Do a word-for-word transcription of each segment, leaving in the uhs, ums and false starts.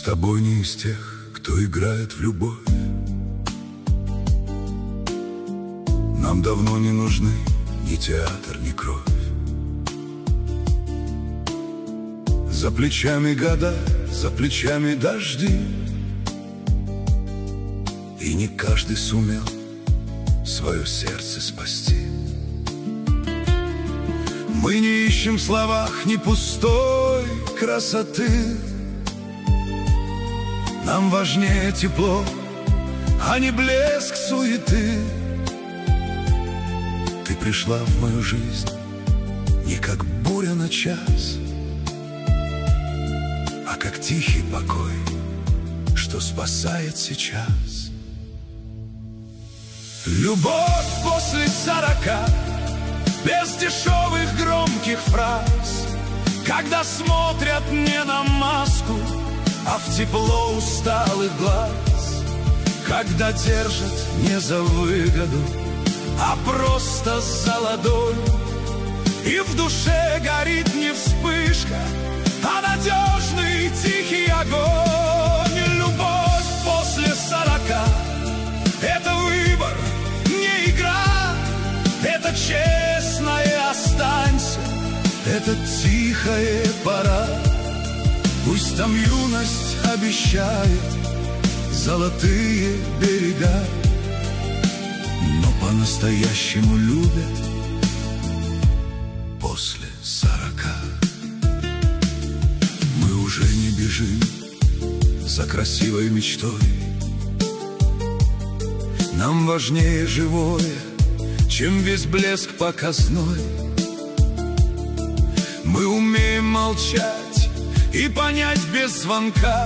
тобой не из тех, кто играет в любовь. Нам давно не нужны ни театр, ни кровь. За плечами года, за плечами дожди, и не каждый сумел свое сердце спасти. Мы не ищем в словах ни пустой красоты. Нам важнее тепло, а не блеск суеты. Ты пришла в мою жизнь не как буря на час, а как тихий покой, что спасает сейчас. Любовь после сорока, без дешевых громких фраз, когда смотрят не на маску, а в тепло усталых глаз, когда держат не за выгоду, а просто за ладонь, и в душе горит не вспышка, а надежный тихий огонь. Любовь после сорока — это выбор, не игра, это честное останься, это тихая пора. Пусть там юность обещает золотые берега, но по-настоящему любят после сорока. Мы уже не бежим за красивой мечтой. Нам важнее живое, чем весь блеск показной. Мы умеем молчать и понять без звонка,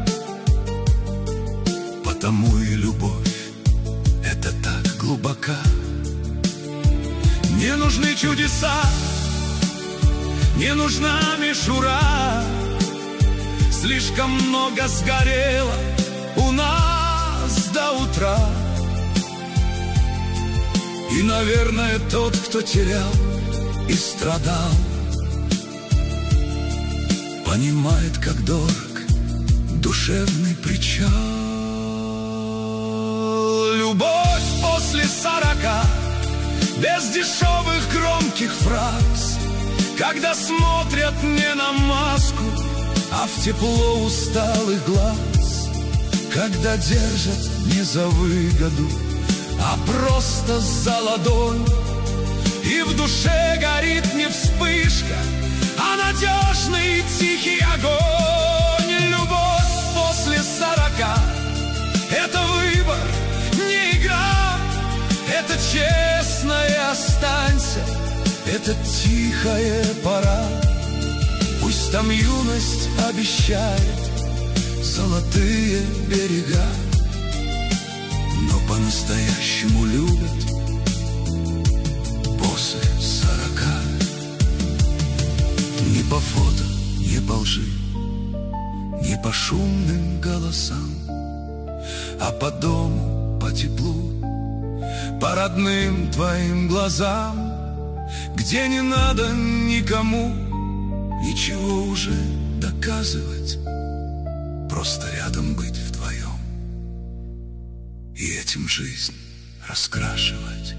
потому и любовь — это так глубока. Не нужны чудеса, не нужна мишура, слишком много сгорело у нас до утра. И, наверное, тот, кто терял и страдал, понимает, как дорог душевный причал. Любовь после сорока, без дешевых громких фраз, когда смотрят не на маску, а в тепло усталых глаз, когда держат не за выгоду, а просто за ладонь, и в душе горит не вспышка, а надежный тихий огонь. Любовь после сорока — это выбор, не игра, это честное останься, это тихая пора. Пусть там юность обещает золотые берега, но по-настоящему любят после сорока. Не по фото, не по лжи, не по шумным голосам, а по дому, по теплу, по родным твоим глазам, где не надо никому ничего уже доказывать, просто рядом быть вдвоем и этим жизнь раскрашивать.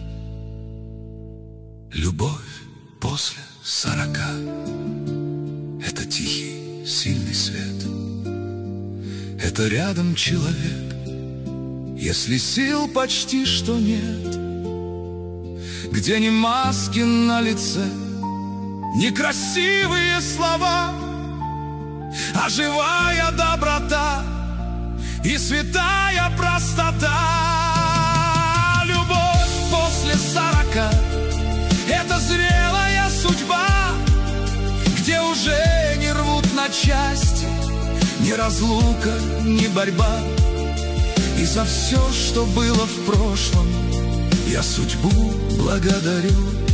Любовь после сорока — это тихий, сильный свет, это рядом человек, если сил почти что нет, где ни маски на лице, ни красивые слова, а живая доброта и святая простота. Любовь после сорока — это зрелая судьба, где уже не рвут на части ни разлука, ни борьба. И за все, что было в прошлом, я судьбу благодарю.